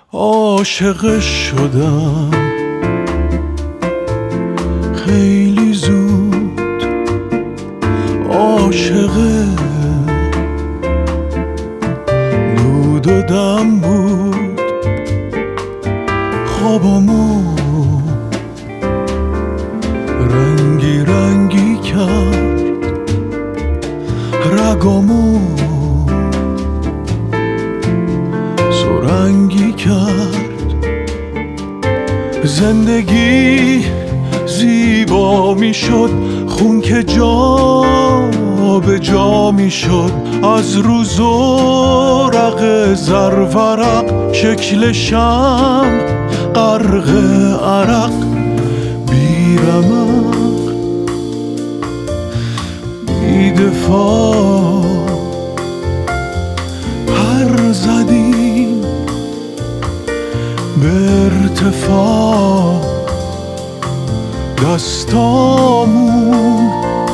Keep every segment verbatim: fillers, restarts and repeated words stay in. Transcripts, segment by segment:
عاشقش شدم خیلی زود، عاشق نود و دم بود. خوابامو رنگی رنگی کرد، رگامو سرنگی کرد. زندگی زیبا می شد، خون که جا به جا می شد. از روز و رق زرورق، شکل شمع غرق عرق. بی رمق بی دفاع پر زدیم به ارتفاع. دستامون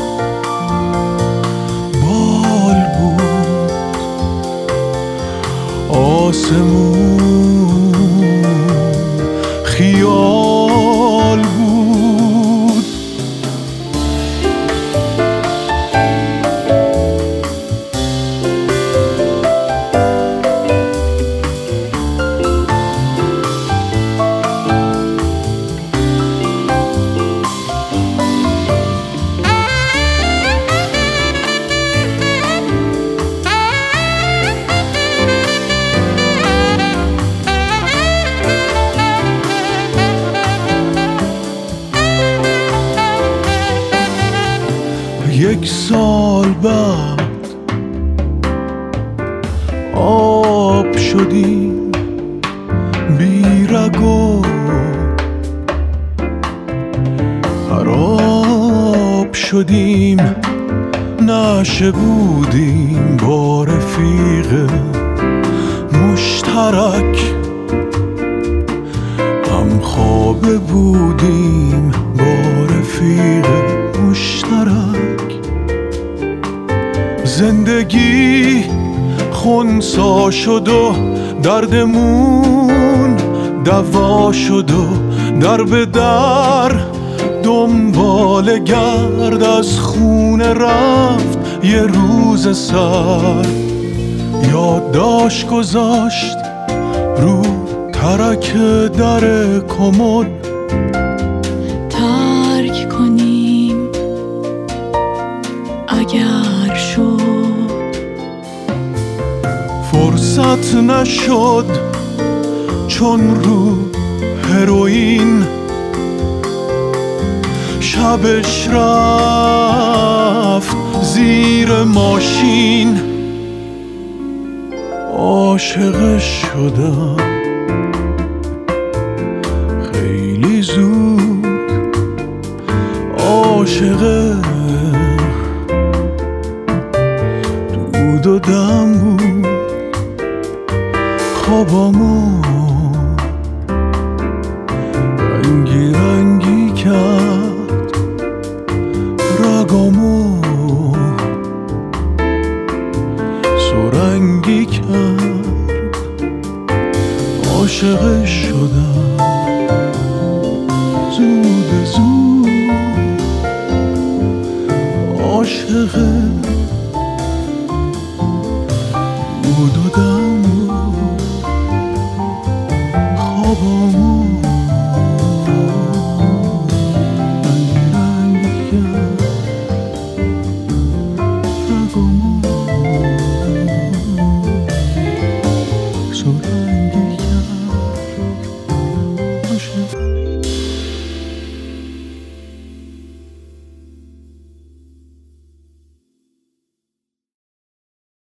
بال بود، آسمون خیال بود. یک سال بعد آب شدیم بی رگ و خراب شدیم. نشه بودیم با رفیق مشترک، هم خوابه بودیم با رفیق مشترک. زندگی خونسا شد و دردمون دوا شد و در به در دنبال گرد. از خونه رفت یه روز سر، یادداشت گذاشت رو ترک در کمد. ترک کنیم اگر شد، فرصت نشد چون رو هروئین شبش رفت زیر ماشین. عاشقش شدم خیلی زود، عاشق دود و دم بود. خوابامو رنگی رنگی کرد، رگامو سرنگی کرد. عاشقش شدم زود زود، عاشق دود و دم.